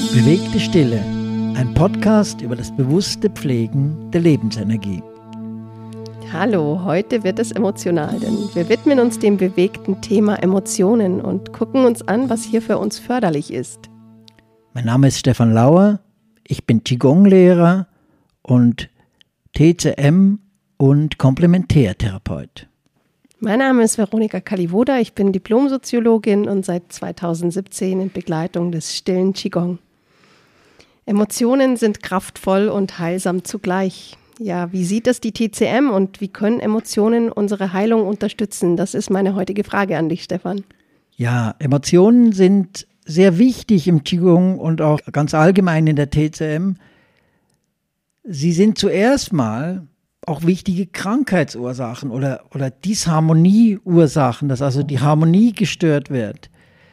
Bewegte Stille, ein Podcast über das bewusste Pflegen der Lebensenergie. Hallo, heute wird es emotional, denn wir widmen uns dem bewegten Thema Emotionen und gucken uns an, was hier für uns förderlich ist. Mein Name ist Stefan Lauer, ich bin Qigong-Lehrer und TCM und Komplementärtherapeut. Mein Name ist Veronika Kalivoda, ich bin Diplomsoziologin und seit 2017 in Begleitung des stillen Qigong. Emotionen sind kraftvoll und heilsam zugleich. Ja, wie sieht das die TCM und wie können Emotionen unsere Heilung unterstützen? Das ist meine heutige Frage an dich, Stefan. Ja, Emotionen sind sehr wichtig im Qigong und auch ganz allgemein in der TCM. Sie sind zuerst mal auch wichtige Krankheitsursachen oder Disharmonieursachen, dass also die Harmonie gestört wird.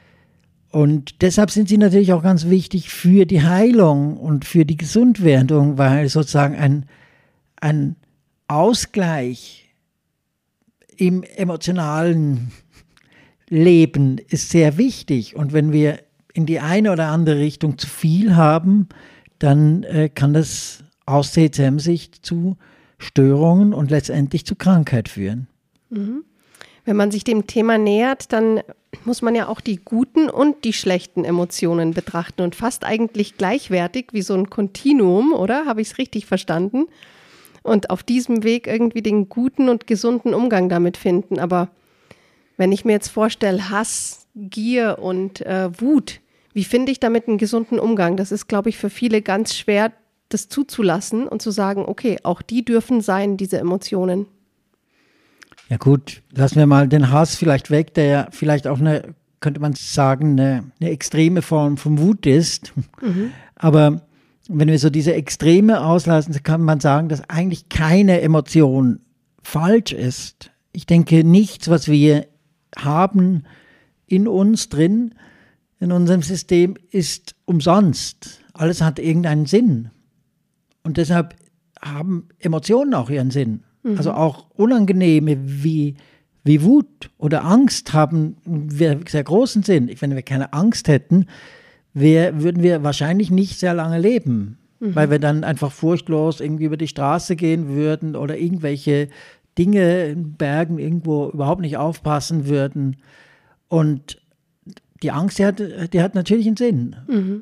Und deshalb sind sie natürlich auch ganz wichtig für die Heilung und für die Gesundwerdung, weil sozusagen ein Ausgleich im emotionalen Leben ist sehr wichtig. Und wenn wir in die eine oder andere Richtung zu viel haben, dann kann das aus TCM-Sicht zu Störungen und letztendlich zu Krankheit führen. Mhm. Wenn man sich dem Thema nähert, dann muss man ja auch die guten und die schlechten Emotionen betrachten und fast eigentlich gleichwertig wie so ein Kontinuum, oder? Habe ich es richtig verstanden? Und auf diesem Weg irgendwie den guten und gesunden Umgang damit finden. Aber wenn ich mir jetzt vorstelle, Hass, Gier und Wut, wie finde ich damit einen gesunden Umgang? Das ist, glaube ich, für viele ganz schwer, das zuzulassen und zu sagen, okay, auch die dürfen sein, diese Emotionen. Ja gut, lassen wir mal den Hass vielleicht weg, der ja vielleicht auch könnte man sagen, eine extreme Form von Wut ist. Mhm. Aber wenn wir so diese Extreme auslassen, kann man sagen, dass eigentlich keine Emotion falsch ist. Ich denke, nichts, was wir haben in uns drin, in unserem System, ist umsonst. Alles hat irgendeinen Sinn. Und deshalb haben Emotionen auch ihren Sinn. Mhm. Also auch unangenehme wie Wut oder Angst haben einen sehr großen Sinn. Wenn wir keine Angst hätten, würden wir wahrscheinlich nicht sehr lange leben, weil wir dann einfach furchtlos irgendwie über die Straße gehen würden oder irgendwelche Dinge in Bergen irgendwo überhaupt nicht aufpassen würden. Und die Angst, die hat natürlich einen Sinn. Mhm.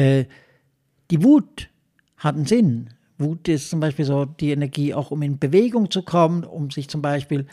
Die Wut hat einen Sinn. Wut ist zum Beispiel so die Energie, auch um in Bewegung zu kommen, um sich zum Beispiel,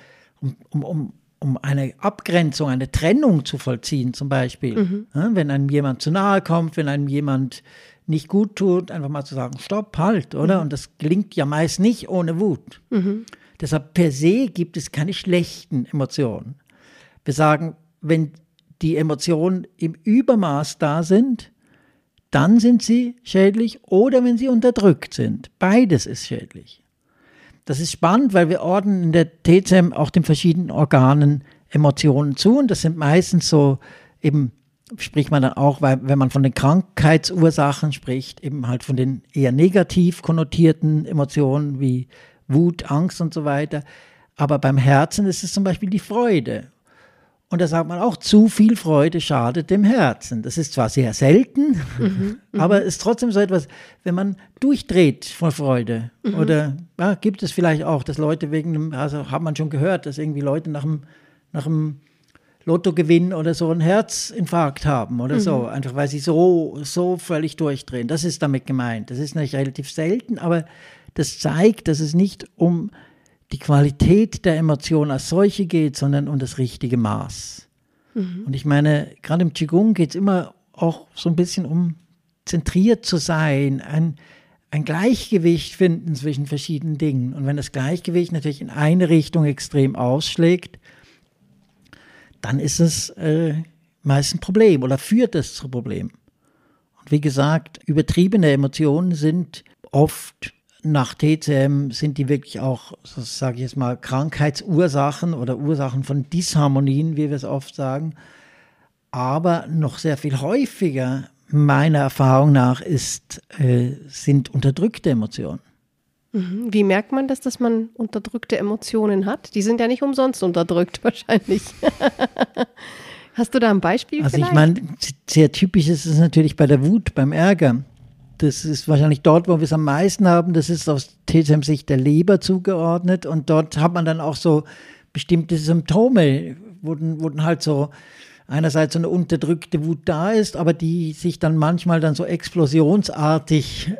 um eine Abgrenzung, eine Trennung zu vollziehen zum Beispiel. Mhm. Ja, wenn einem jemand zu nahe kommt, wenn einem jemand nicht gut tut, einfach mal zu sagen, stopp, halt, oder? Mhm. Und das gelingt ja meist nicht ohne Wut. Mhm. Deshalb per se gibt es keine schlechten Emotionen. Wir sagen, wenn die Emotionen im Übermaß da sind, dann sind sie schädlich oder wenn sie unterdrückt sind. Beides ist schädlich. Das ist spannend, weil wir ordnen in der TCM auch den verschiedenen Organen Emotionen zu. Und das sind meistens so, eben spricht man dann auch, weil, wenn man von den Krankheitsursachen spricht, eben halt von den eher negativ konnotierten Emotionen wie Wut, Angst und so weiter. Aber beim Herzen ist es zum Beispiel die Freude. Und da sagt man auch, zu viel Freude schadet dem Herzen. Das ist zwar sehr selten, aber es ist trotzdem so etwas, wenn man durchdreht vor Freude. Mhm. Oder ja, gibt es vielleicht auch, dass Leute also hat man schon gehört, dass irgendwie Leute nach einem Lottogewinn oder so einen Herzinfarkt haben oder so. Einfach weil sie so völlig durchdrehen. Das ist damit gemeint. Das ist natürlich relativ selten, aber das zeigt, dass es nicht um die Qualität der Emotion als solche geht, sondern um das richtige Maß. Mhm. Und ich meine, gerade im Qigong geht es immer auch so ein bisschen um zentriert zu sein, ein Gleichgewicht finden zwischen verschiedenen Dingen. Und wenn das Gleichgewicht natürlich in eine Richtung extrem ausschlägt, dann ist es meist ein Problem oder führt es zu Problemen. Und wie gesagt, übertriebene Emotionen sind oft nach TCM sind die wirklich auch, so sage ich jetzt mal, Krankheitsursachen oder Ursachen von Disharmonien, wie wir es oft sagen. Aber noch sehr viel häufiger, meiner Erfahrung nach, sind unterdrückte Emotionen. Wie merkt man das, dass man unterdrückte Emotionen hat? Die sind ja nicht umsonst unterdrückt wahrscheinlich. Hast du da ein Beispiel Also vielleicht? ich meine, sehr typisch ist es natürlich bei der Wut, beim Ärger. Das ist wahrscheinlich dort, wo wir es am meisten haben. Das ist aus TCM-Sicht der Leber zugeordnet. Und dort hat man dann auch so bestimmte Symptome, wurden halt so einerseits so eine unterdrückte Wut da ist, aber die sich dann manchmal dann so explosionsartig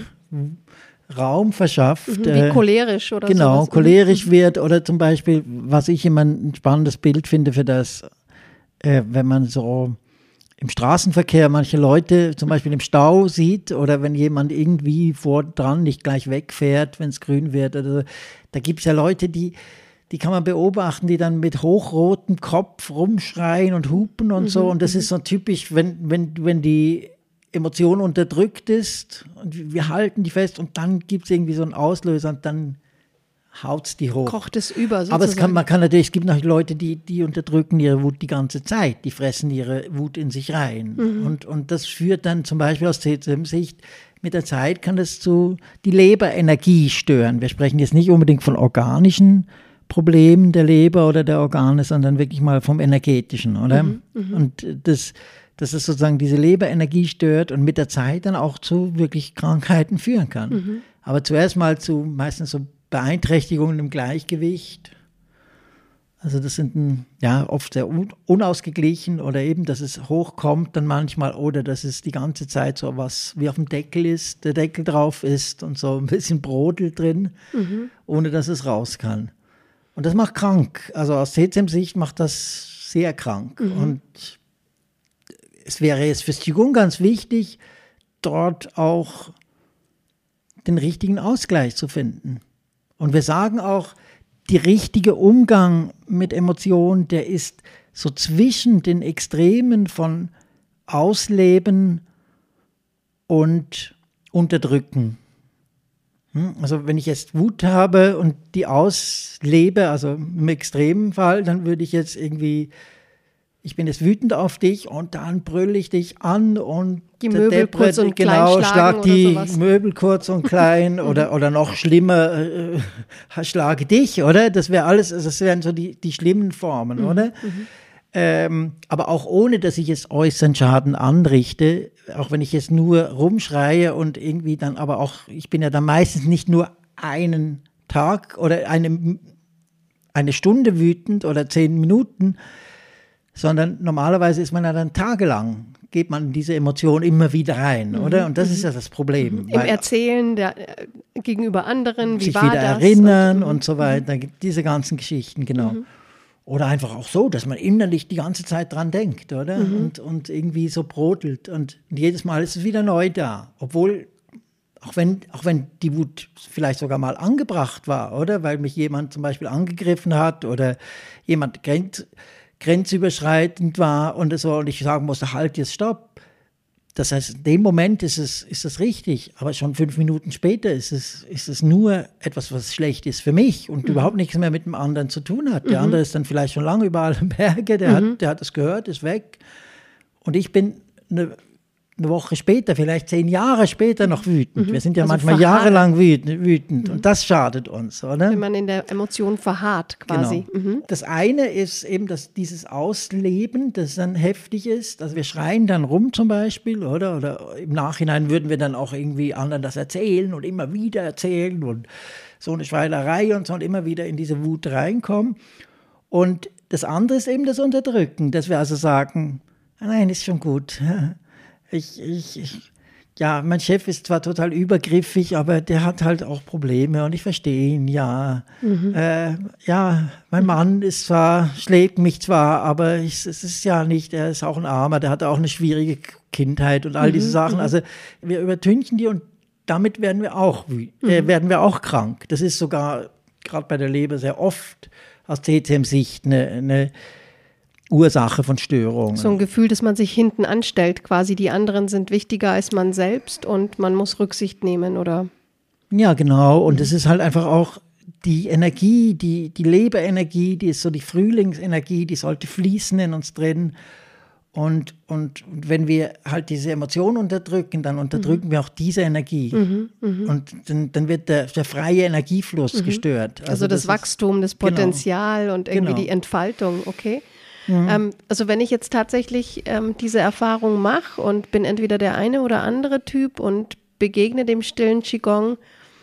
Raum verschafft. Wie cholerisch oder so. Genau, sowas. cholerisch wird oder zum Beispiel, was ich immer ein spannendes Bild finde für das, wenn man so im Straßenverkehr manche Leute zum Beispiel im Stau sieht oder wenn jemand irgendwie vor dran nicht gleich wegfährt, wenn es grün wird. Oder so. Da gibt es ja Leute, die kann man beobachten, die dann mit hochrotem Kopf rumschreien und hupen und so. Und das ist so typisch, wenn die Emotion unterdrückt ist und wir halten die fest und dann gibt es irgendwie so einen Auslöser und dann haut es die hoch. Kocht es über sozusagen. Aber es gibt noch Leute, die unterdrücken ihre Wut die ganze Zeit, die fressen ihre Wut in sich rein. Und das führt dann zum Beispiel aus TCM-Sicht, mit der Zeit kann das zu die Leberenergie stören. Wir sprechen jetzt nicht unbedingt von organischen Problemen der Leber oder der Organe, sondern wirklich mal vom energetischen, oder? Und das ist sozusagen diese Leberenergie stört und mit der Zeit dann auch zu wirklich Krankheiten führen kann. Aber zuerst mal zu meistens so Beeinträchtigungen im Gleichgewicht. Also das sind oft sehr unausgeglichen oder eben, dass es hochkommt dann manchmal oder dass es die ganze Zeit so was wie auf dem Deckel ist, der Deckel drauf ist und so ein bisschen Brodel drin, ohne dass es raus kann. Und das macht krank. Also aus TCM-Sicht macht das sehr krank. Und es wäre jetzt fürs Qigong ganz wichtig, dort auch den richtigen Ausgleich zu finden. Und wir sagen auch, der richtige Umgang mit Emotionen, der ist so zwischen den Extremen von Ausleben und Unterdrücken. Also wenn ich jetzt Wut habe und die auslebe, also im extremen Fall, dann würde ich jetzt irgendwie, ich bin jetzt wütend auf dich und dann brülle ich dich an und die Möbel kurz und klein schlag die oder sowas. Möbel kurz und klein oder noch schlimmer, schlage dich, oder? Das wäre alles, das wären so die schlimmen Formen, oder? Aber auch ohne, dass ich jetzt äußeren Schaden anrichte, auch wenn ich jetzt nur rumschreie und irgendwie dann aber auch, ich bin ja dann meistens nicht nur einen Tag oder eine Stunde wütend oder 10 Minuten, sondern normalerweise ist man ja dann tagelang, geht man in diese Emotion immer wieder rein, oder? Und das ist ja das Problem. Im Erzählen gegenüber anderen, wie sich war wieder das? erinnern und so weiter, diese ganzen Geschichten, genau. Oder einfach auch so, dass man innerlich die ganze Zeit dran denkt, oder? Und irgendwie so brodelt. Und jedes Mal ist es wieder neu da. Obwohl, auch wenn die Wut vielleicht sogar mal angebracht war, oder? Weil mich jemand zum Beispiel angegriffen hat oder jemand grenzüberschreitend war und so und ich sagen musste, halt jetzt, stopp. Das heißt, in dem Moment ist es richtig, aber schon 5 Minuten später ist es nur etwas, was schlecht ist für mich und überhaupt nichts mehr mit dem anderen zu tun hat. Der andere ist dann vielleicht schon lange überall im Berge, der hat es gehört, ist weg und ich bin eine Woche später, vielleicht 10 Jahre später noch wütend. Wir sind ja manchmal jahrelang wütend und das schadet uns, oder? Wenn man in der Emotion verharrt quasi. Genau. Das eine ist eben, dass dieses Ausleben, das dann heftig ist, also wir schreien dann rum zum Beispiel, oder im Nachhinein würden wir dann auch irgendwie anderen das erzählen und immer wieder erzählen und so eine Schweilerei und so und immer wieder in diese Wut reinkommen. Und das andere ist eben das Unterdrücken, dass wir also sagen, nein, ist schon gut. Mein Chef ist zwar total übergriffig, aber der hat halt auch Probleme und ich verstehe ihn, ja. Mein Mann schlägt mich zwar, aber es ist ja nicht, er ist auch ein Armer, der hatte auch eine schwierige Kindheit und all diese Sachen. Also wir übertünchen die und damit werden wir auch krank. Das ist sogar gerade bei der Leber sehr oft aus TCM-Sicht eine Ursache von Störungen. So ein Gefühl, dass man sich hinten anstellt, quasi die anderen sind wichtiger als man selbst und man muss Rücksicht nehmen, oder? Ja, genau. Und es ist halt einfach auch die Energie, die Leberenergie, die ist so die Frühlingsenergie, die sollte fließen in uns drin. Und wenn wir halt diese Emotion unterdrücken, dann unterdrücken wir auch diese Energie. Und dann wird der freie Energiefluss gestört. Also das Wachstum, das Potenzial und irgendwie die Entfaltung, okay? Also wenn ich jetzt tatsächlich diese Erfahrung mache und bin entweder der eine oder andere Typ und begegne dem stillen Qigong,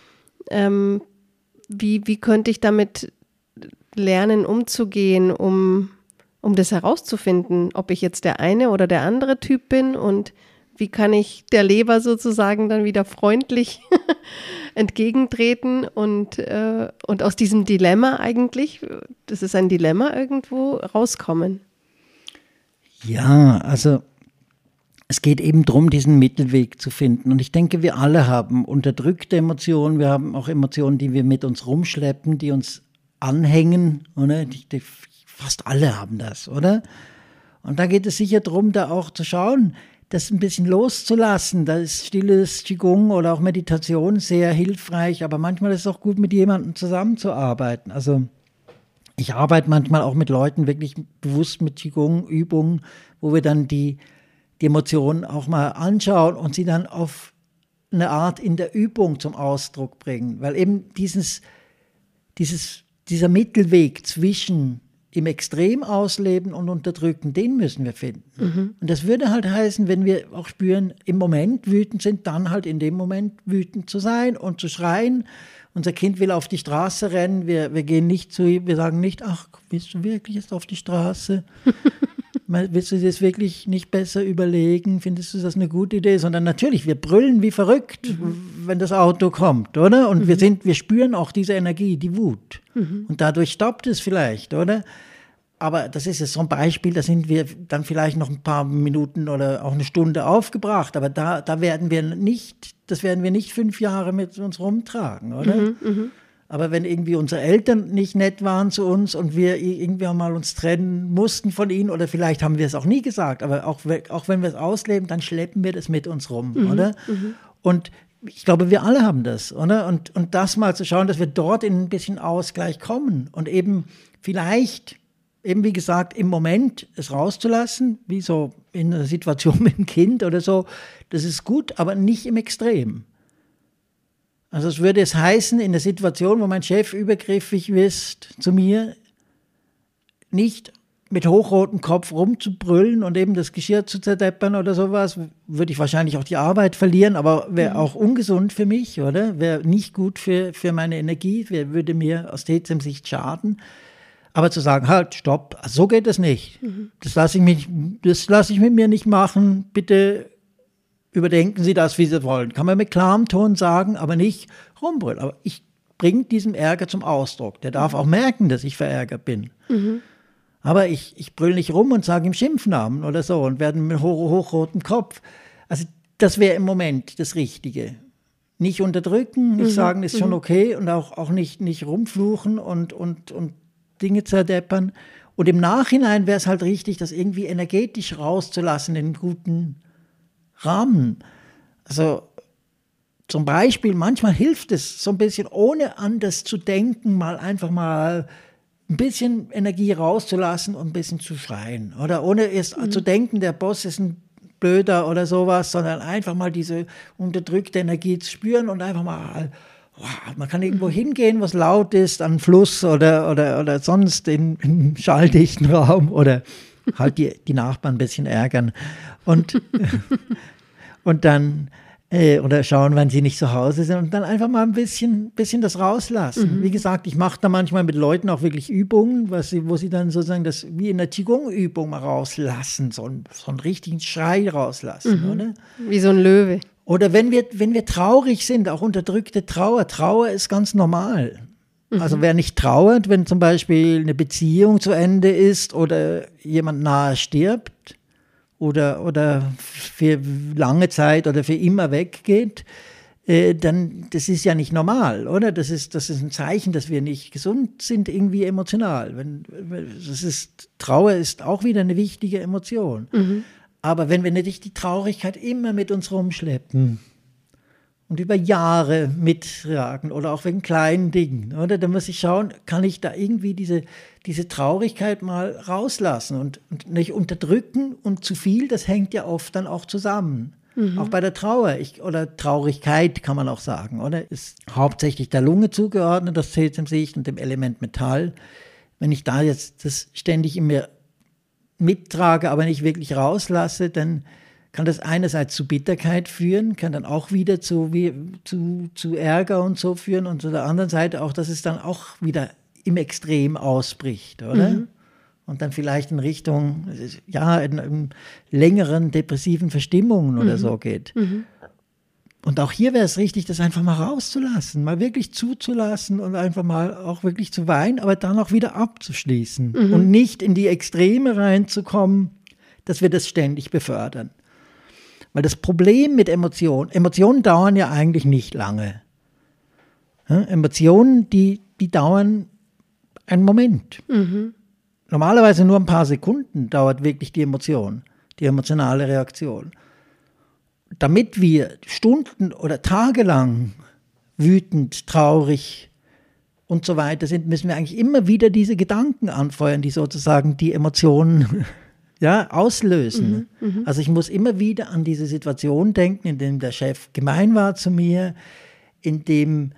wie könnte ich damit lernen, umzugehen, um das herauszufinden, ob ich jetzt der eine oder der andere Typ bin und wie kann ich der Leber sozusagen dann wieder freundlich entgegentreten und aus diesem Dilemma eigentlich, das ist ein Dilemma irgendwo, rauskommen? Ja, also es geht eben darum, diesen Mittelweg zu finden. Und ich denke, wir alle haben unterdrückte Emotionen. Wir haben auch Emotionen, die wir mit uns rumschleppen, die uns anhängen. Oder? Fast alle haben das, oder? Und da geht es sicher darum, da auch zu schauen, das ein bisschen loszulassen. Da ist stilles Qigong oder auch Meditation sehr hilfreich. Aber manchmal ist es auch gut, mit jemandem zusammenzuarbeiten. Also ich arbeite manchmal auch mit Leuten wirklich bewusst mit Qigong-Übungen, wo wir dann die Emotionen auch mal anschauen und sie dann auf eine Art in der Übung zum Ausdruck bringen. Weil eben dieser Mittelweg zwischen im Extrem ausleben und unterdrücken, den müssen wir finden. Und das würde halt heißen, wenn wir auch spüren, im Moment wütend sind, dann halt in dem Moment wütend zu sein und zu schreien. Unser Kind will auf die Straße rennen, wir gehen nicht zu ihm, wir sagen nicht, ach, willst du wirklich jetzt auf die Straße? Willst du dir das wirklich nicht besser überlegen? Findest du das eine gute Idee? Sondern natürlich, wir brüllen wie verrückt, wenn das Auto kommt, oder? Und wir spüren auch diese Energie, die Wut. Und dadurch stoppt es vielleicht, oder? Aber das ist jetzt so ein Beispiel, da sind wir dann vielleicht noch ein paar Minuten oder auch eine Stunde aufgebracht. Aber das werden wir nicht 5 Jahre mit uns rumtragen, oder? Aber wenn irgendwie unsere Eltern nicht nett waren zu uns und wir irgendwie mal uns trennen mussten von ihnen, oder vielleicht haben wir es auch nie gesagt, aber auch wenn wir es ausleben, dann schleppen wir das mit uns rum, oder? Und ich glaube, wir alle haben das, oder? Und das mal zu schauen, dass wir dort in ein bisschen Ausgleich kommen und eben vielleicht, eben wie gesagt, im Moment es rauszulassen, wie so in einer Situation mit einem Kind oder so, das ist gut, aber nicht im Extrem. Also es würde es heißen, in der Situation, wo mein Chef übergriffig ist zu mir, nicht mit hochrotem Kopf rumzubrüllen und eben das Geschirr zu zerdeppern oder sowas, würde ich wahrscheinlich auch die Arbeit verlieren, aber wäre auch ungesund für mich, oder? Wäre nicht gut für meine Energie, würde mir aus TCM-Sicht schaden. Aber zu sagen, halt, stopp, so geht es nicht. Das lasse ich mit mir nicht machen, bitte überdenken Sie das, wie Sie wollen. Kann man mit klarem Ton sagen, aber nicht rumbrüllen. Aber ich bringe diesen Ärger zum Ausdruck. Der darf auch merken, dass ich verärgert bin. Aber ich brülle nicht rum und sage ihm Schimpfnamen oder so und werde mit hochrotem Kopf. Also das wäre im Moment das Richtige. Nicht unterdrücken, nicht sagen, ist schon okay und auch nicht rumfluchen und Dinge zerdeppern. Und im Nachhinein wäre es halt richtig, das irgendwie energetisch rauszulassen in einen guten Rahmen. Also zum Beispiel, manchmal hilft es so ein bisschen, ohne anders zu denken, einfach mal ein bisschen Energie rauszulassen und ein bisschen zu schreien. Oder ohne erst zu denken, der Boss ist ein Blöder oder sowas, sondern einfach mal diese unterdrückte Energie zu spüren und einfach mal, man kann irgendwo hingehen, was laut ist, an einen Fluss oder sonst in einem schalldichten Raum oder halt die Nachbarn ein bisschen ärgern. Und dann oder schauen, wenn sie nicht zu Hause sind und dann einfach mal ein bisschen das rauslassen. Wie gesagt, ich mache da manchmal mit Leuten auch wirklich Übungen, wo sie dann sozusagen das wie in der Qigong-Übung mal rauslassen, so einen richtigen Schrei rauslassen. Oder? Wie so ein Löwe. Oder wenn wir traurig sind, auch unterdrückte Trauer. Trauer ist ganz normal. Also wer nicht trauert, wenn zum Beispiel eine Beziehung zu Ende ist oder jemand nahe stirbt, oder für lange Zeit oder für immer weggeht, dann das ist ja nicht normal, oder? Das ist ein Zeichen, dass wir nicht gesund sind, irgendwie emotional. Trauer ist auch wieder eine wichtige Emotion. Aber wenn wir nicht die Traurigkeit immer mit uns rumschleppen und über Jahre mittragen oder auch wegen kleinen Dingen, oder? Dann muss ich schauen, kann ich da irgendwie diese Traurigkeit mal rauslassen und nicht unterdrücken und zu viel, das hängt ja oft dann auch zusammen. Auch bei der Trauer oder Traurigkeit kann man auch sagen, oder? Ist hauptsächlich der Lunge zugeordnet, das TCM-Sicht und dem Element Metall. Wenn ich da jetzt das ständig in mir mittrage, aber nicht wirklich rauslasse, dann kann das einerseits zu Bitterkeit führen, kann dann auch wieder zu Ärger und so führen und zu der anderen Seite auch, dass es dann auch wieder im Extrem ausbricht, oder? Mhm. Und dann vielleicht in Richtung, in längeren depressiven Verstimmungen oder so geht. Mhm. Und auch hier wäre es richtig, das einfach mal rauszulassen, mal wirklich zuzulassen und einfach mal auch wirklich zu weinen, aber dann auch wieder abzuschließen und nicht in die Extreme reinzukommen, dass wir das ständig befördern. Weil das Problem mit Emotionen dauern ja eigentlich nicht lange. Emotionen, die dauern einen Moment. Mhm. Normalerweise nur ein paar Sekunden dauert wirklich die Emotion, die emotionale Reaktion. Damit wir Stunden oder Tage lang wütend, traurig und so weiter sind, müssen wir eigentlich immer wieder diese Gedanken anfeuern, die sozusagen die Emotionen auslösen. Also ich muss immer wieder an diese Situation denken, in dem der Chef gemein war zu mir, in dem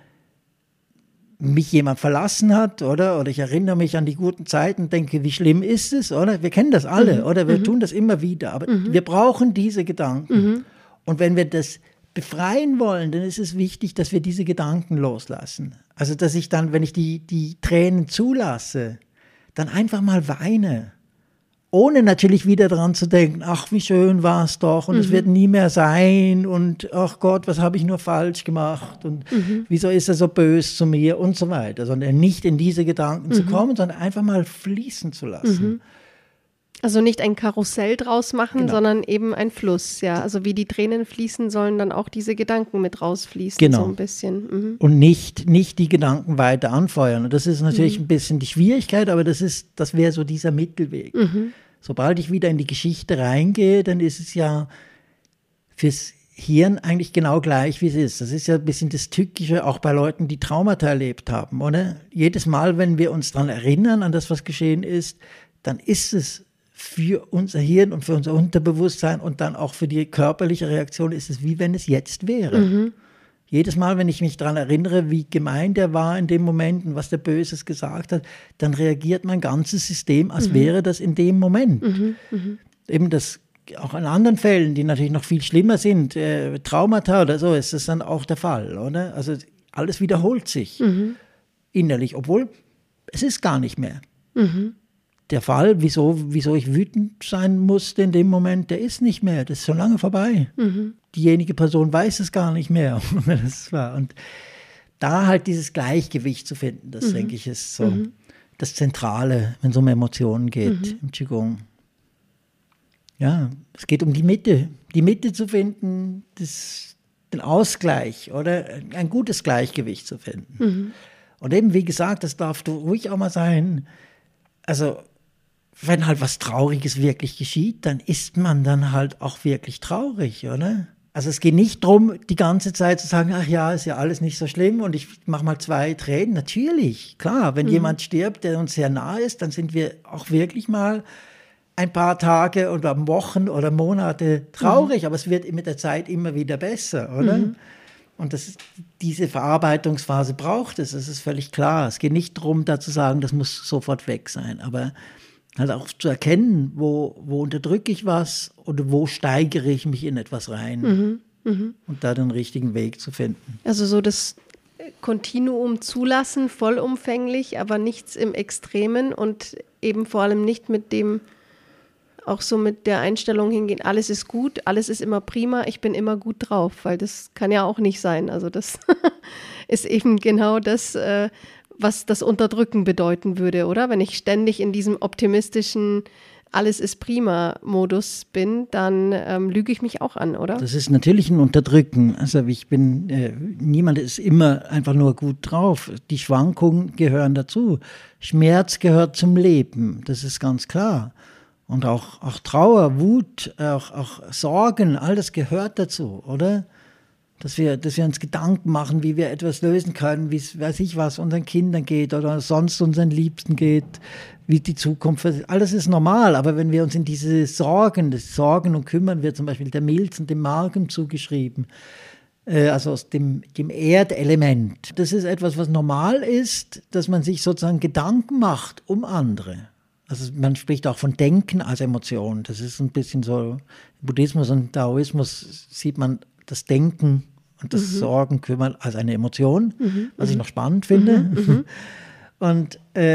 mich jemand verlassen hat, oder ich erinnere mich an die guten Zeiten, denke, wie schlimm ist es, oder? Wir kennen das alle, oder? Wir tun das immer wieder, aber wir brauchen diese Gedanken. Und wenn wir das befreien wollen, dann ist es wichtig, dass wir diese Gedanken loslassen. Also, dass ich dann, wenn ich die Tränen zulasse, dann einfach mal weine. Ohne natürlich wieder daran zu denken, ach, wie schön war es doch und es wird nie mehr sein und ach Gott, was habe ich nur falsch gemacht und wieso ist er so böse zu mir und so weiter. Sondern nicht in diese Gedanken zu kommen, sondern einfach mal fließen zu lassen. Also nicht ein Karussell draus machen, sondern eben ein Fluss, ja. Also wie die Tränen fließen, sollen dann auch diese Gedanken mit rausfließen, so ein bisschen. Und nicht die Gedanken weiter anfeuern. Und das ist natürlich ein bisschen die Schwierigkeit, aber das wäre so dieser Mittelweg. Sobald ich wieder in die Geschichte reingehe, dann ist es ja fürs Hirn eigentlich genau gleich, wie es ist. Das ist ja ein bisschen das Tückische, auch bei Leuten, die Traumata erlebt haben, oder? Jedes Mal, wenn wir uns daran erinnern, an das, was geschehen ist, dann ist es für unser Hirn und für unser Unterbewusstsein und dann auch für die körperliche Reaktion ist es, wie wenn es jetzt wäre. Jedes Mal, wenn ich mich daran erinnere, wie gemein der war in dem Moment und was der Böses gesagt hat, dann reagiert mein ganzes System, als wäre das in dem Moment. Eben das, auch in anderen Fällen, die natürlich noch viel schlimmer sind, Traumata oder so, ist das dann auch der Fall, oder? Also alles wiederholt sich innerlich, obwohl es ist gar nicht mehr. Der Fall, wieso ich wütend sein musste in dem Moment, der ist nicht mehr, das ist schon lange vorbei. Diejenige Person weiß es gar nicht mehr, das war. Und da halt dieses Gleichgewicht zu finden, das denke ich ist so das Zentrale, wenn es um Emotionen geht im Qigong. Ja, es geht um die Mitte zu finden, den Ausgleich oder ein gutes Gleichgewicht zu finden. Und eben, wie gesagt, das darf ruhig auch mal sein, also wenn halt was Trauriges wirklich geschieht, dann ist man dann halt auch wirklich traurig, oder? Also es geht nicht darum, die ganze Zeit zu sagen, ach ja, ist ja alles nicht so schlimm und ich mache mal 2 Tränen. Natürlich, klar, wenn jemand stirbt, der uns sehr nahe ist, dann sind wir auch wirklich mal ein paar Tage oder Wochen oder Monate traurig, aber es wird mit der Zeit immer wieder besser, oder? Und diese Verarbeitungsphase braucht es, das ist völlig klar. Es geht nicht darum, da zu sagen, das muss sofort weg sein, aber halt auch zu erkennen, wo unterdrücke ich was oder wo steigere ich mich in etwas rein und da den richtigen Weg zu finden. Also so das Kontinuum zulassen, vollumfänglich, aber nichts im Extremen und eben vor allem nicht mit dem, auch so mit der Einstellung hingehen, alles ist gut, alles ist immer prima, ich bin immer gut drauf, weil das kann ja auch nicht sein. Also das ist eben genau das, was das Unterdrücken bedeuten würde, oder? Wenn ich ständig in diesem optimistischen alles ist prima Modus bin, dann lüge ich mich auch an, oder? Das ist natürlich ein Unterdrücken. Also niemand ist immer einfach nur gut drauf. Die Schwankungen gehören dazu. Schmerz gehört zum Leben, das ist ganz klar. Und auch Trauer, Wut, auch Sorgen, all das gehört dazu, oder? Dass wir uns Gedanken machen, wie wir etwas lösen können, wie es, weiß ich was, unseren Kindern geht oder sonst unseren Liebsten geht, wie die Zukunft ist. Alles ist normal, aber wenn wir uns in diese das Sorgen und Kümmern wird zum Beispiel der Milz und dem Magen zugeschrieben, also aus dem Erdelement. Das ist etwas, was normal ist, dass man sich sozusagen Gedanken macht um andere. Also man spricht auch von Denken als Emotion. Das ist ein bisschen so, im Buddhismus und Taoismus sieht man das Denken und das Sorgen, Kümmern als eine Emotion, was ich noch spannend finde. Und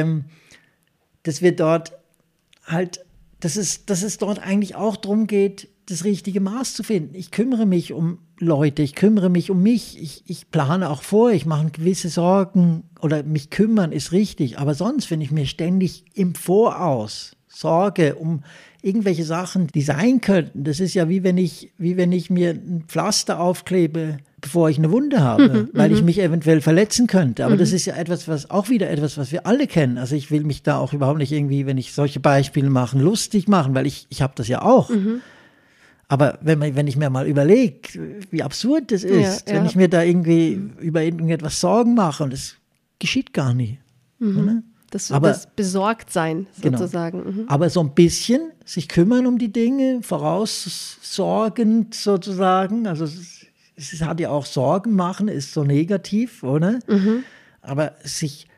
dass wir dort halt, dass es dort eigentlich auch darum geht, das richtige Maß zu finden. Ich kümmere mich um Leute, ich kümmere mich um mich, ich plane auch vor, ich mache gewisse Sorgen oder mich kümmern ist richtig, aber sonst, wenn ich mir ständig im Voraus sorge um irgendwelche Sachen, die sein könnten, das ist ja wie wenn ich mir ein Pflaster aufklebe, bevor ich eine Wunde habe, weil ich mich eventuell verletzen könnte. Aber das ist ja etwas, was wir alle kennen. Also ich will mich da auch überhaupt nicht irgendwie, wenn ich solche Beispiele mache, lustig machen, weil ich habe das ja auch. Aber wenn ich mir mal überlege, wie absurd das ist, wenn ich mir da irgendwie über irgendetwas Sorgen mache und es geschieht gar nie. Das Besorgtsein sozusagen. Genau. Aber so ein bisschen sich kümmern um die Dinge, voraussorgend sozusagen. Also es hat ja auch Sorgen machen, ist so negativ, oder? Aber sich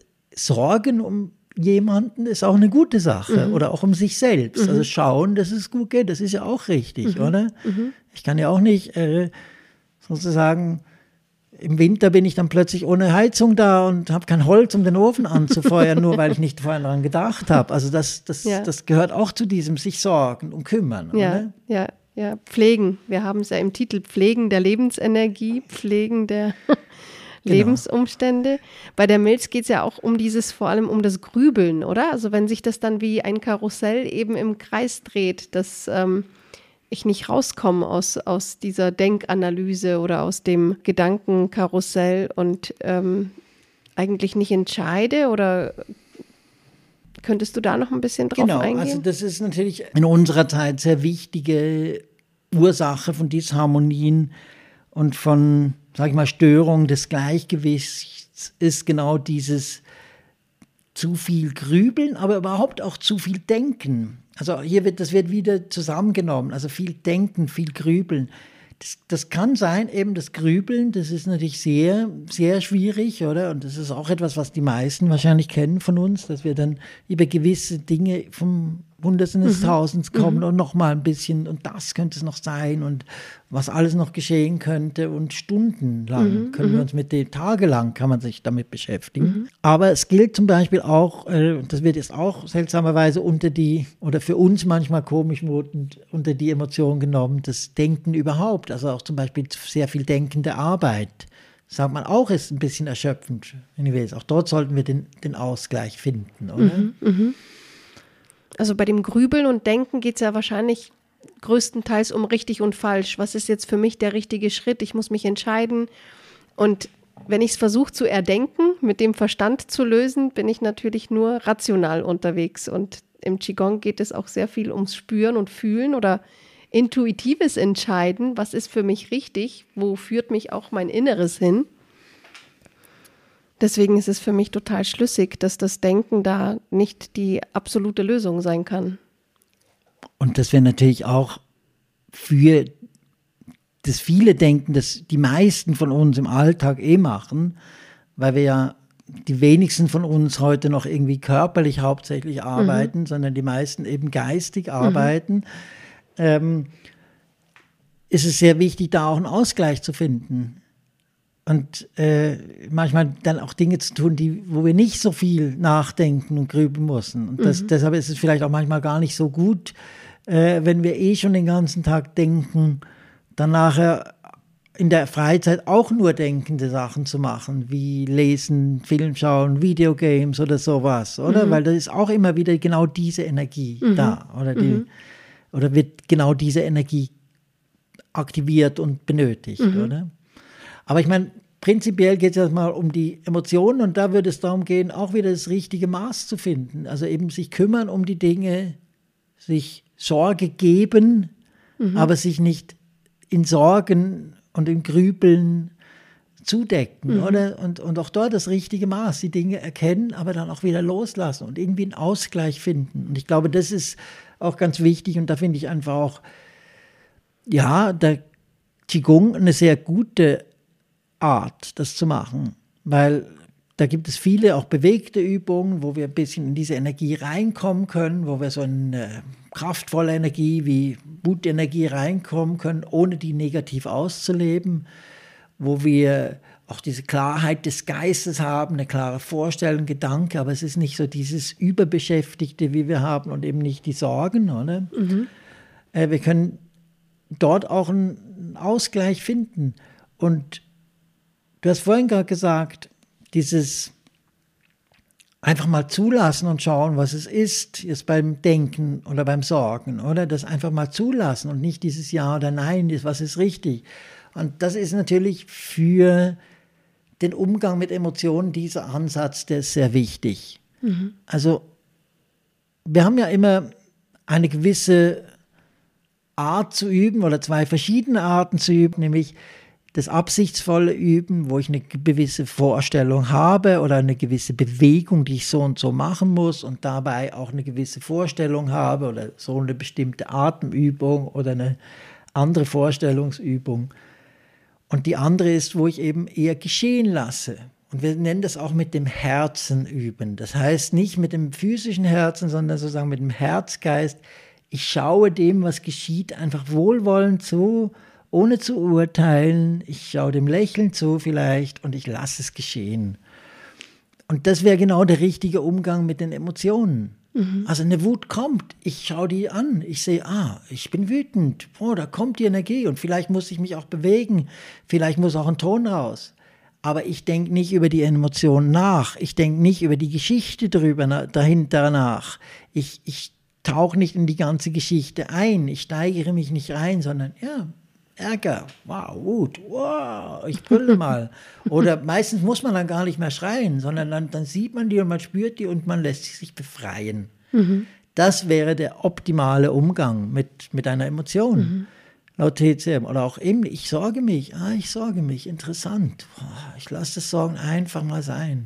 Sorgen um jemanden ist auch eine gute Sache oder auch um sich selbst. Also schauen, dass es gut geht, das ist ja auch richtig, oder? Ich kann ja auch nicht sozusagen, im Winter bin ich dann plötzlich ohne Heizung da und habe kein Holz, um den Ofen anzufeuern, nur weil ich nicht vorher daran gedacht habe. Also das gehört auch zu diesem sich sorgen und kümmern, oder? Ja, pflegen. Wir haben es ja im Titel, Pflegen der Lebensenergie, Pflegen der Lebensumstände. Bei der Milz geht es ja auch vor allem um das Grübeln, oder? Also wenn sich das dann wie ein Karussell eben im Kreis dreht, dass ich nicht rauskomme aus dieser Denkanalyse oder aus dem Gedankenkarussell und eigentlich nicht entscheide, oder könntest du da noch ein bisschen drauf eingehen? Genau, also das ist natürlich in unserer Zeit sehr wichtige Ursache von Disharmonien und von, sag ich mal, Störung des Gleichgewichts ist genau dieses zu viel Grübeln, aber überhaupt auch zu viel Denken. Also das wird wieder zusammengenommen, also viel Denken, viel Grübeln. Das kann sein, eben das Grübeln, das ist natürlich sehr, sehr schwierig, oder? Und das ist auch etwas, was die meisten wahrscheinlich kennen von uns, dass wir dann über gewisse Dinge vom Hundertsten des Tausends kommen und noch mal ein bisschen, und das könnte es noch sein und was alles noch geschehen könnte, und stundenlang können wir uns tagelang kann man sich damit beschäftigen. Aber es gilt zum Beispiel auch, das wird jetzt auch seltsamerweise oder für uns manchmal komisch unter die Emotion genommen, das Denken überhaupt, also auch zum Beispiel sehr viel denkende Arbeit. Sagt man auch, ist ein bisschen erschöpfend. Auch dort sollten wir den Ausgleich finden, oder? Also bei dem Grübeln und Denken geht es ja wahrscheinlich größtenteils um richtig und falsch. Was ist jetzt für mich der richtige Schritt? Ich muss mich entscheiden. Und wenn ich es versuche zu erdenken, mit dem Verstand zu lösen, bin ich natürlich nur rational unterwegs. Und im Qigong geht es auch sehr viel ums Spüren und Fühlen oder intuitives Entscheiden. Was ist für mich richtig? Wo führt mich auch mein Inneres hin? Deswegen ist es für mich total schlüssig, dass das Denken da nicht die absolute Lösung sein kann. Und dass wir natürlich auch für das viele Denken, das die meisten von uns im Alltag machen, weil wir ja die wenigsten von uns heute noch irgendwie körperlich hauptsächlich arbeiten, sondern die meisten eben geistig arbeiten, ist es sehr wichtig, da auch einen Ausgleich zu finden. Und manchmal dann auch Dinge zu tun, wo wir nicht so viel nachdenken und grübeln müssen. Und deshalb ist es vielleicht auch manchmal gar nicht so gut, wenn wir schon den ganzen Tag denken, dann nachher in der Freizeit auch nur denkende Sachen zu machen, wie lesen, Film schauen, Videogames oder sowas, oder? Weil da ist auch immer wieder genau diese Energie da, oder wird genau diese Energie aktiviert und benötigt, oder? Aber ich meine, prinzipiell geht es ja mal um die Emotionen, und da würde es darum gehen, auch wieder das richtige Maß zu finden. Also eben sich kümmern um die Dinge, sich Sorge geben, aber sich nicht in Sorgen und in Grübeln zudecken, oder? Und auch dort das richtige Maß, die Dinge erkennen, aber dann auch wieder loslassen und irgendwie einen Ausgleich finden. Und ich glaube, das ist auch ganz wichtig, und da finde ich einfach auch, ja, der Qigong eine sehr gute Art, das zu machen, weil da gibt es viele auch bewegte Übungen, wo wir ein bisschen in diese Energie reinkommen können, wo wir so eine kraftvolle Energie wie Wutenergie reinkommen können, ohne die negativ auszuleben, wo wir auch diese Klarheit des Geistes haben, eine klare Vorstellung, Gedanke, aber es ist nicht so dieses Überbeschäftigte, wie wir haben und eben nicht die Sorgen. Oder? Wir können dort auch einen Ausgleich finden. Und du hast vorhin gerade gesagt, dieses einfach mal zulassen und schauen, was es ist, jetzt beim Denken oder beim Sorgen, oder? Das einfach mal zulassen und nicht dieses Ja oder Nein, was ist richtig. Und das ist natürlich für den Umgang mit Emotionen, dieser Ansatz, der ist sehr wichtig. Also wir haben ja immer eine gewisse Art zu üben oder zwei verschiedene Arten zu üben, nämlich das absichtsvolle Üben, wo ich eine gewisse Vorstellung habe oder eine gewisse Bewegung, die ich so und so machen muss und dabei auch eine gewisse Vorstellung habe oder so eine bestimmte Atemübung oder eine andere Vorstellungsübung. Und die andere ist, wo ich eben eher geschehen lasse. Und wir nennen das auch mit dem Herzen üben. Das heißt nicht mit dem physischen Herzen, sondern sozusagen mit dem Herzgeist. Ich schaue dem, was geschieht, einfach wohlwollend zu, ohne zu urteilen. Ich schaue dem lächelnd zu vielleicht und ich lasse es geschehen. Und das wäre genau der richtige Umgang mit den Emotionen. Also eine Wut kommt, ich schaue die an, ich sehe, ich bin wütend, da kommt die Energie und vielleicht muss ich mich auch bewegen, vielleicht muss auch ein Ton raus. Aber ich denke nicht über die Emotionen nach, ich denke nicht über die Geschichte dahinter nach. Ich tauche nicht in die ganze Geschichte ein, ich steigere mich nicht rein, sondern Ärger, wow, Wut, wow, ich brülle mal. Oder meistens muss man dann gar nicht mehr schreien, sondern dann sieht man die und man spürt die und man lässt sich befreien. Das wäre der optimale Umgang mit einer Emotion, laut TCM. Oder auch eben, ich sorge mich, interessant. Ich lasse das Sorgen einfach mal sein.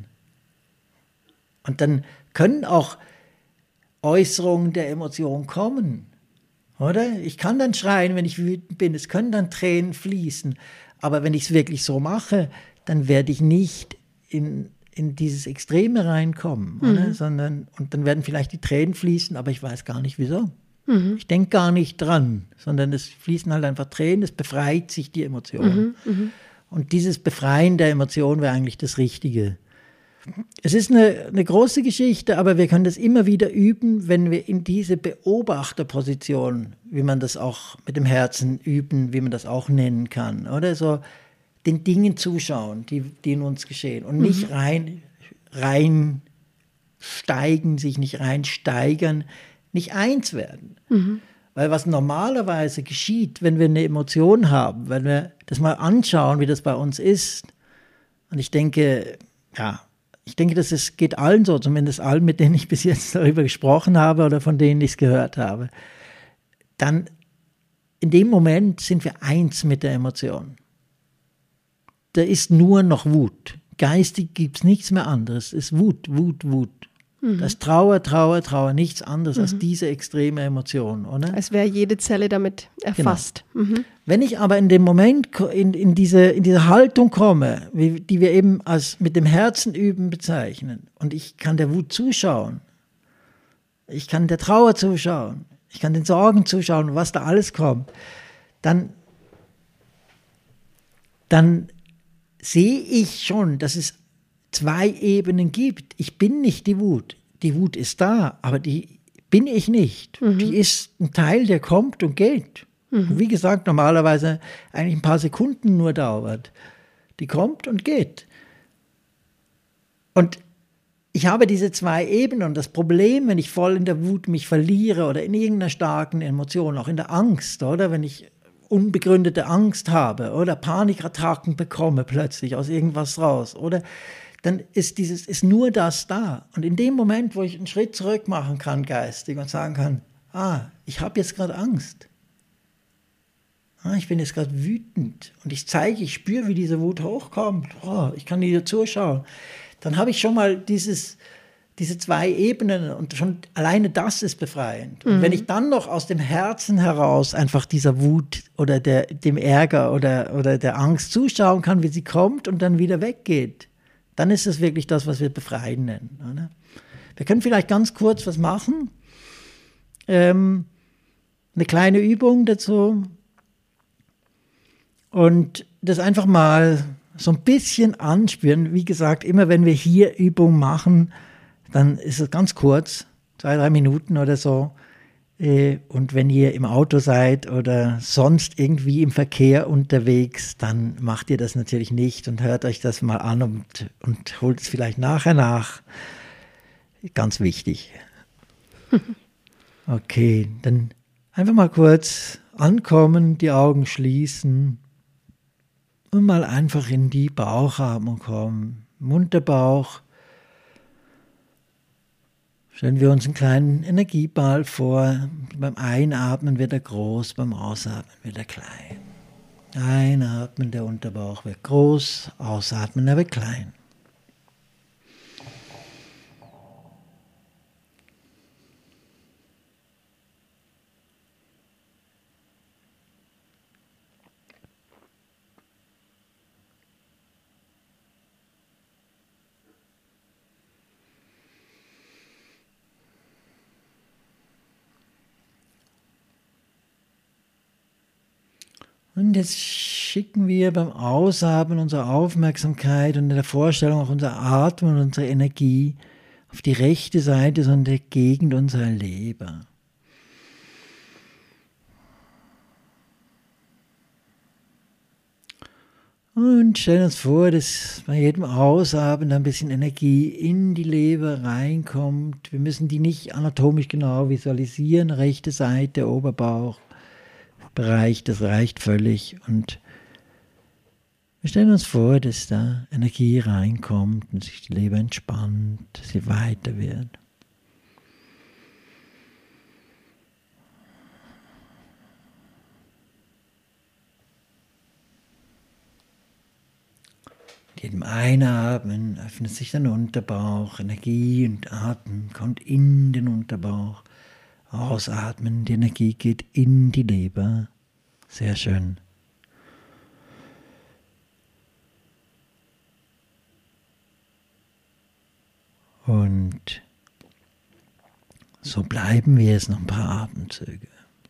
Und dann können auch Äußerungen der Emotion kommen. Oder? Ich kann dann schreien, wenn ich wütend bin, es können dann Tränen fließen. Aber wenn ich es wirklich so mache, dann werde ich nicht in dieses Extreme reinkommen. Oder? Und dann werden vielleicht die Tränen fließen, aber ich weiß gar nicht, wieso. Ich denke gar nicht dran, sondern es fließen halt einfach Tränen, es befreit sich die Emotion. Und dieses Befreien der Emotion wäre eigentlich das Richtige. Es ist eine große Geschichte, aber wir können das immer wieder üben, wenn wir in diese Beobachterposition, wie man das auch mit dem Herzen üben, wie man das auch nennen kann, oder so den Dingen zuschauen, die in uns geschehen und nicht reinsteigen, sich nicht reinsteigern, nicht eins werden. Weil was normalerweise geschieht, wenn wir eine Emotion haben, wenn wir das mal anschauen, wie das bei uns ist, und ich denke, das geht allen so, zumindest allen, mit denen ich bis jetzt darüber gesprochen habe oder von denen ich es gehört habe. Dann in dem Moment sind wir eins mit der Emotion. Da ist nur noch Wut. Geistig gibt es nichts mehr anderes. Es ist Wut. Das ist Trauer, nichts anderes als diese extreme Emotion, oder? Als wäre jede Zelle damit erfasst. Genau. Wenn ich aber in dem Moment in diese Haltung komme, die wir eben als mit dem Herzen üben bezeichnen, und ich kann der Wut zuschauen, ich kann der Trauer zuschauen, ich kann den Sorgen zuschauen, was da alles kommt, dann sehe ich schon, dass es zwei Ebenen gibt. Ich bin nicht die Wut. Die Wut ist da, aber die bin ich nicht. Die ist ein Teil, der kommt und geht. Und wie gesagt, normalerweise eigentlich ein paar Sekunden nur dauert. Die kommt und geht. Und ich habe diese zwei Ebenen. Und das Problem, wenn ich voll in der Wut mich verliere oder in irgendeiner starken Emotion, auch in der Angst, oder wenn ich unbegründete Angst habe oder Panikattacken bekomme plötzlich aus irgendwas raus, oder dann ist nur das da. Und in dem Moment, wo ich einen Schritt zurück machen kann geistig und sagen kann, ich habe jetzt gerade Angst. Ich bin jetzt gerade wütend und ich spüre, wie diese Wut hochkommt. Ich kann dir zuschauen. Dann habe ich schon mal diese zwei Ebenen und schon alleine das ist befreiend. Und wenn ich dann noch aus dem Herzen heraus einfach dieser Wut oder dem Ärger oder der Angst zuschauen kann, wie sie kommt und dann wieder weggeht, dann ist es wirklich das, was wir Befreien nennen. Oder? Wir können vielleicht ganz kurz was machen. Eine kleine Übung dazu. Und das einfach mal so ein bisschen anspüren. Wie gesagt, immer wenn wir hier Übungen machen, dann ist es ganz kurz, 2-3 Minuten oder so. Und wenn ihr im Auto seid oder sonst irgendwie im Verkehr unterwegs, dann macht ihr das natürlich nicht und hört euch das mal an und holt es vielleicht nachher nach. Ganz wichtig. Okay, dann einfach mal kurz ankommen, die Augen schließen und mal einfach in die Bauchatmung kommen. Mund-Bauch. Stellen wir uns einen kleinen Energieball vor. Beim Einatmen wird er groß, beim Ausatmen wird er klein. Einatmen, der Unterbauch wird groß, ausatmen, er wird klein. Und jetzt schicken wir beim Ausatmen unsere Aufmerksamkeit und in der Vorstellung auch unser Atmen und unsere Energie auf die rechte Seite, so in der Gegend unserer Leber. Und stellen uns vor, dass bei jedem Ausatmen ein bisschen Energie in die Leber reinkommt. Wir müssen die nicht anatomisch genau visualisieren. Rechte Seite, Oberbauch. Bereich, das reicht völlig und wir stellen uns vor, dass da Energie reinkommt und sich die Leber entspannt, dass sie weiter wird. Mit jedem Einatmen öffnet sich der Unterbauch, Energie und Atem kommt in den Unterbauch. Ausatmen, die Energie geht in die Leber. Sehr schön. Und so bleiben wir jetzt noch ein paar Atemzüge.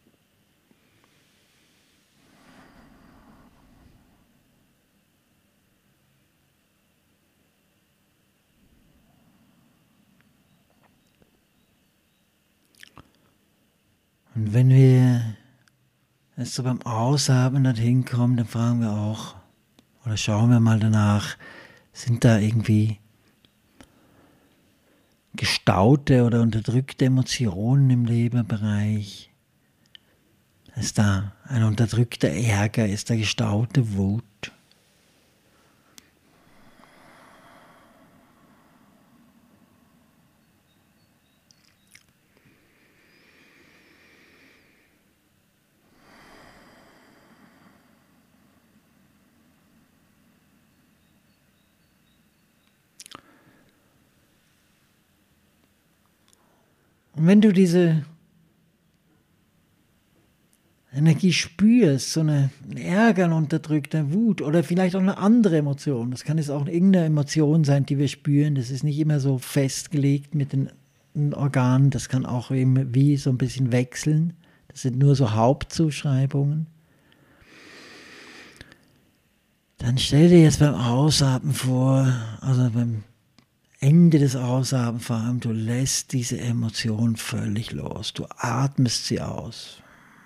Und wenn wir jetzt so beim Ausatmen dorthin kommen, dann fragen wir auch, oder schauen wir mal danach, sind da irgendwie gestaute oder unterdrückte Emotionen im Leberbereich? Ist da ein unterdrückter Ärger? Ist da gestaute Wut? Und wenn du diese Energie spürst, so ein Ärger, eine unterdrückte Wut oder vielleicht auch eine andere Emotion, das kann jetzt auch irgendeine Emotion sein, die wir spüren, das ist nicht immer so festgelegt mit den Organen, das kann auch eben wie so ein bisschen wechseln, das sind nur so Hauptzuschreibungen. Dann stell dir jetzt beim Ausatmen vor, also beim Ende des Ausatmens vor allem, du lässt diese Emotion völlig los. Du atmest sie aus.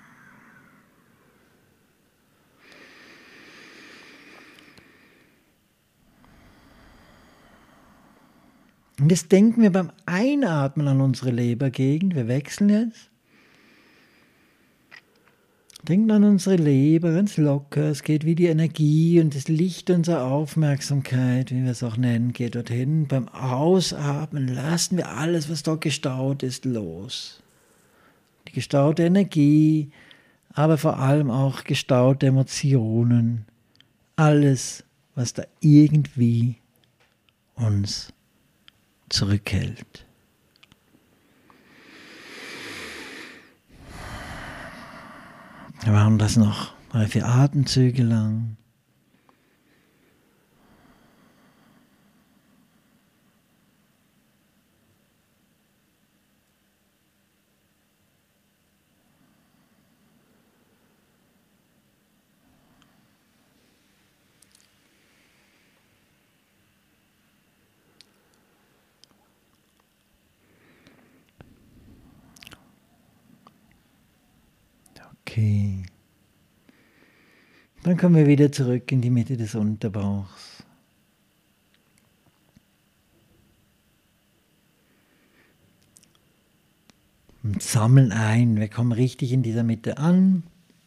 Und jetzt denken wir beim Einatmen an unsere Lebergegend. Wir wechseln jetzt. Denken an unsere Leber ganz locker. Es geht wie die Energie und das Licht unserer Aufmerksamkeit, wie wir es auch nennen, geht dorthin. Beim Ausatmen lassen wir alles, was dort gestaut ist, los. Die gestaute Energie, aber vor allem auch gestaute Emotionen. Alles, was da irgendwie uns zurückhält. Wir machen das noch 3-4 Atemzüge lang. Okay. Dann kommen wir wieder zurück in die Mitte des Unterbauchs. Und sammeln ein. Wir kommen richtig in dieser Mitte an.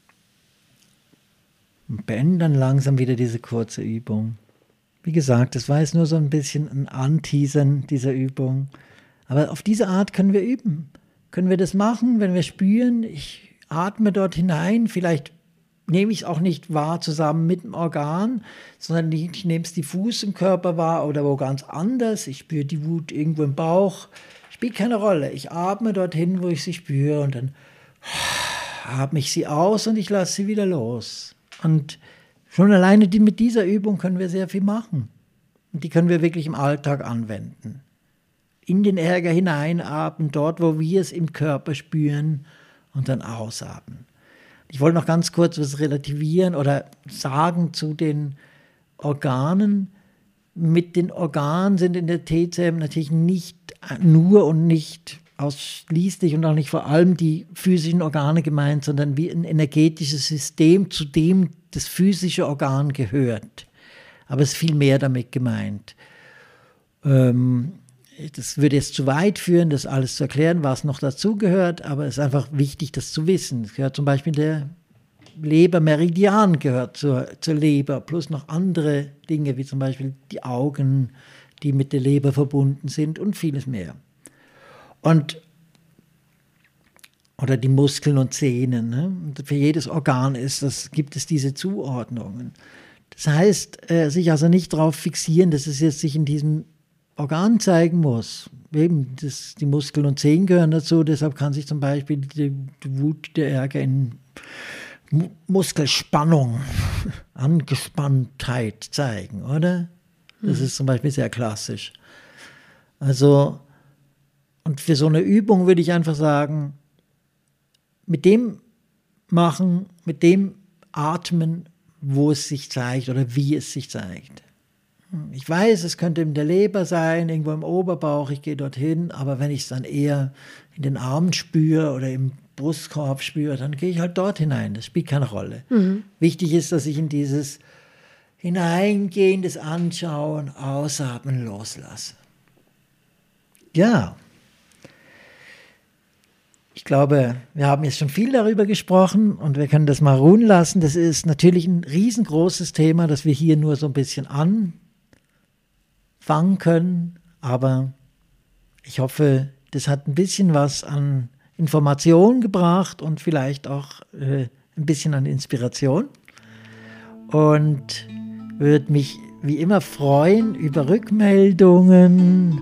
Und beenden dann langsam wieder diese kurze Übung. Wie gesagt, das war jetzt nur so ein bisschen ein Anteasern dieser Übung. Aber auf diese Art können wir üben. Können wir das machen, wenn wir spüren, ich atme dort hinein, vielleicht nehme ich es auch nicht wahr zusammen mit dem Organ, sondern ich nehme es diffus im Körper wahr oder wo ganz anders. Ich spüre die Wut irgendwo im Bauch. Spielt keine Rolle. Ich atme dorthin, wo ich sie spüre und dann atme ich sie aus und ich lasse sie wieder los. Und schon alleine mit dieser Übung können wir sehr viel machen. Und die können wir wirklich im Alltag anwenden. In den Ärger hineinatmen, dort, wo wir es im Körper spüren und dann ausatmen. Ich wollte noch ganz kurz was relativieren oder sagen zu den Organen. Mit den Organen sind in der TCM natürlich nicht nur und nicht ausschließlich und auch nicht vor allem die physischen Organe gemeint, sondern wie ein energetisches System, zu dem das physische Organ gehört. Aber es ist viel mehr damit gemeint. Das würde jetzt zu weit führen, das alles zu erklären, was noch dazu gehört, aber es ist einfach wichtig, das zu wissen. Es gehört zum Beispiel der Lebermeridian gehört zur Leber, plus noch andere Dinge, wie zum Beispiel die Augen, die mit der Leber verbunden sind und vieles mehr. Oder die Muskeln und Sehnen. Ne? Und für jedes Organ gibt es diese Zuordnungen. Das heißt, sich also nicht darauf fixieren, dass es jetzt sich in diesem Organ zeigen muss. Eben, die Muskeln und Sehnen gehören dazu, deshalb kann sich zum Beispiel die Wut, der Ärger in Muskelspannung, Angespanntheit zeigen, oder? Das ist zum Beispiel sehr klassisch. Also, und für so eine Übung würde ich einfach sagen, mit dem machen, mit dem atmen, wo es sich zeigt oder wie es sich zeigt. Ich weiß, es könnte in der Leber sein, irgendwo im Oberbauch, ich gehe dorthin, aber wenn ich es dann eher in den Armen spüre oder im Brustkorb spüre, dann gehe ich halt dort hinein. Das spielt keine Rolle. Wichtig ist, dass ich in dieses Hineingehen, das Anschauen, Ausatmen loslasse. Ja. Ich glaube, wir haben jetzt schon viel darüber gesprochen und wir können das mal ruhen lassen. Das ist natürlich ein riesengroßes Thema, das wir hier nur so ein bisschen anfangen können. Aber ich hoffe, das hat ein bisschen was an Information gebracht und vielleicht auch ein bisschen an Inspiration. Und würde mich wie immer freuen über Rückmeldungen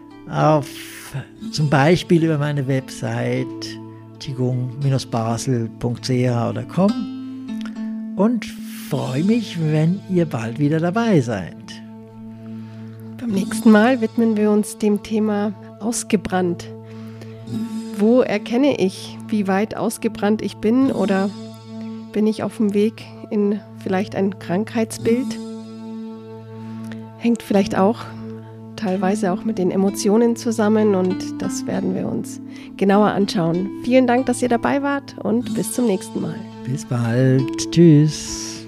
zum Beispiel über meine Website qigong-basel.ch oder com und freue mich, wenn ihr bald wieder dabei seid. Beim nächsten Mal widmen wir uns dem Thema ausgebrannt. Wo erkenne ich, wie weit ausgebrannt ich bin, oder bin ich auf dem Weg in vielleicht ein Krankheitsbild? Hängt vielleicht auch teilweise auch mit den Emotionen zusammen und das werden wir uns genauer anschauen. Vielen Dank, dass ihr dabei wart und bis zum nächsten Mal. Bis bald. Tschüss.